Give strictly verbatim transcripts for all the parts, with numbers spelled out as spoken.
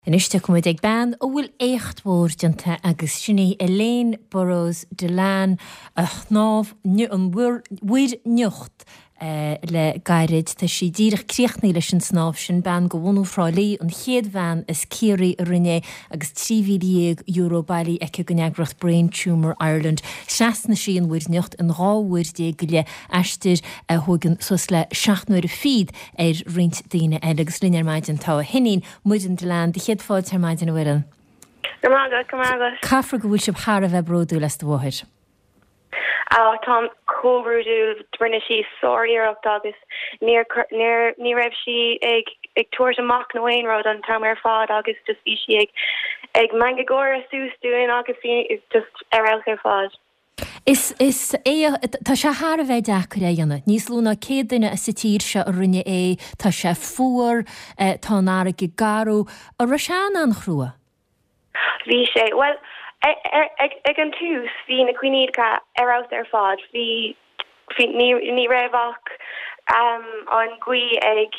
In iste cumid ag ban ó bhfuil écht mór dionta agus sinní Elaine Burrows de Lann a chnáb an bhuiir niocht le gairid tá si díreach críochnaí leis an snáb sin ban go bhunú frálaí an chéad bhean is céirí a rinne agus trí mhíle euro bailí ag go neagracht Brain Tumour Ireland. Seasna sí an bhuiir niocht an ráhuiir dé go le eistir a thugann sos le seaachnúir a fíd ar rint daoine agus línear maidin tá a hinín muidan de Lann de chéad fáid ar maidin a bhfuil. Gomága, gomága. Caithfar go bhfuil sib thar a bheith bródú leis do bmhthir. Uh, Tom Cobrúdú brinne sí sóíach agus ní raibh si ag ag tuair amach na Wainroad an tam ar fád agus just bhí si ag ag mangagóir a súsúin agus is just ar eil ar fád. Is is é tá se thar a bheith dechar é dhéanana. Níos lúna céad duine a sa tír se a rinne é tá sé fuair tá nára go garú a ra seán an chrua. Bhí sé well ag an tús hí na cuiníad ar out ar fád hí ní raibhach an gcuí ag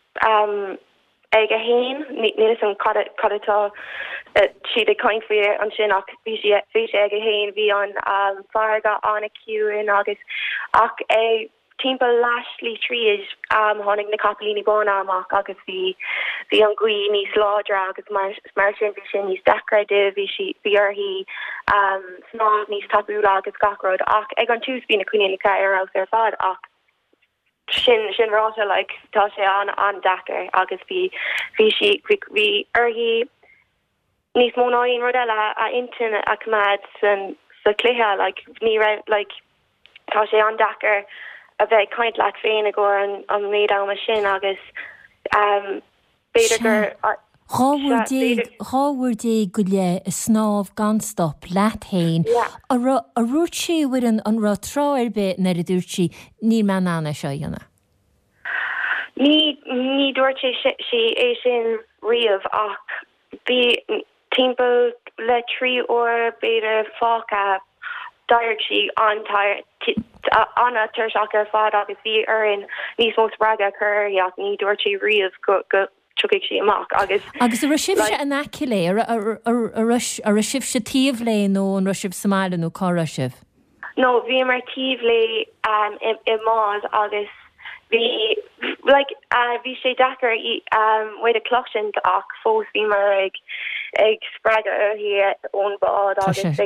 ag a hain ní an cadatá siad ag coin faoi an sin ach bhí sé ag a hain bhí an farga anna ciúin agus ach é timppla láslí tríd tháinig na capelíní bóna amach agus bhí bhí an gcuí níos ládra agus mar sin bhí sin níos decorative bhí si bhí orthaí snáb níos tapúla agus gachród ach ag an tús bhí na cuinealacha ar aus ar fád ach sin sin ráta like tá sé an an dachar agus bhí bhí si bhí orthaí níos mónáin rud eile a intin a cumad san sa cluiche like ní raibh like tá sé an dachar a bheith kaint le féin a go an an méid am sin agus um beidir gur Cháhfuir dé go le snáb gan stop leat hain a rút si bhuiir an rá tráir be na a dúirt si ní man anna seo dhéanana. Ní ní dúirt si é sin riamh ach bí timppla le trí ó beidir fáca dair si antáir anna tuirseach ar fád agus bhí arin níos mó braga chuirach ní dúirtí riamh go go tuigh si amach agus agus a sibh se an acilé ar a sibh se tíomh le nó an rusibh Somália nó cá rusibh? No, bhí mar tíomh le i mád agus bhí like bhí sé dachar muid a clochint ach fós bhí mar ag ag spread hí ón bád agus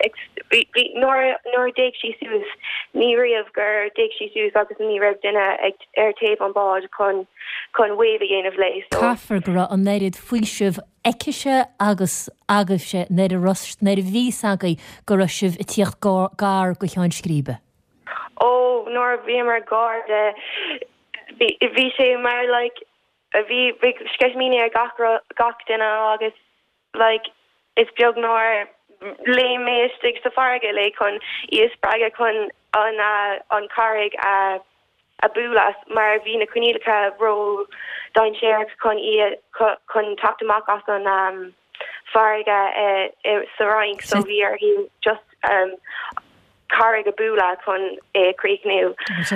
nóir déag sí sús ní riamh gur déag sí sús agus ní raibh duine ag ar taobh an bád chun chun wéh dhéanamh lééis. Caithfar go raibh an néad faoisibh eiceise agus agahse néad a rust néad a bhís agaí go raibh sibh i tíocht gár go teáin scríbe. Ó nóir bhí mar gár de bhí sé mar like bhí sceismíine ar gach duine agus like is beag nóir le méistig sa farige le chun íos braga chun an an carrig a a búlas mar bhí na cuinealacha ro dain séach chun í chun taachtamach as an um, farige e saráink so bhí ar hí just um, carrig a búla chun é críicniú.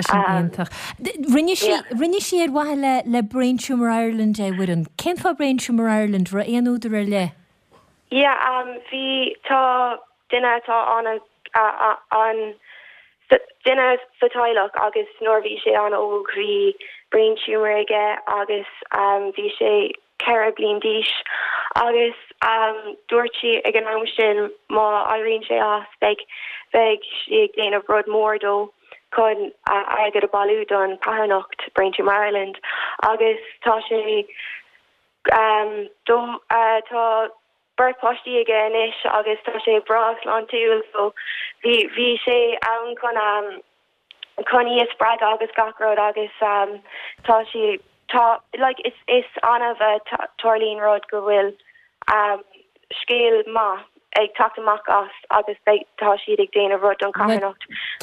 Rinne si ar bhaile le Brain Tumour Ireland é bhuiir an cén fá Brain Tumour Ireland ra éanúidir ar le? Yeah, um, bhí tá duine tá an an duine fatáileach agus nóir bhí sé an óg bhí Brain Tumour aige agus um, bhí sé ceithre bliain díis agus um, dúirtí ag an am sin má airíonn sé as beag beag si ag déanamh rud mór dó chun agad a bailú don Pathanacht Brain Tumour Ireland agus tá sé um, dó uh, tá Bert postí again ish agus tá sé bras an túúil so bhí bhí sé an chun um chun íos brag agus gachród agus um tá sé tá like is is anna bheith Torlín Rod go bhfuil um scéal má ag taachtamach as agus tá siad ag déanamh rud don Pathanacht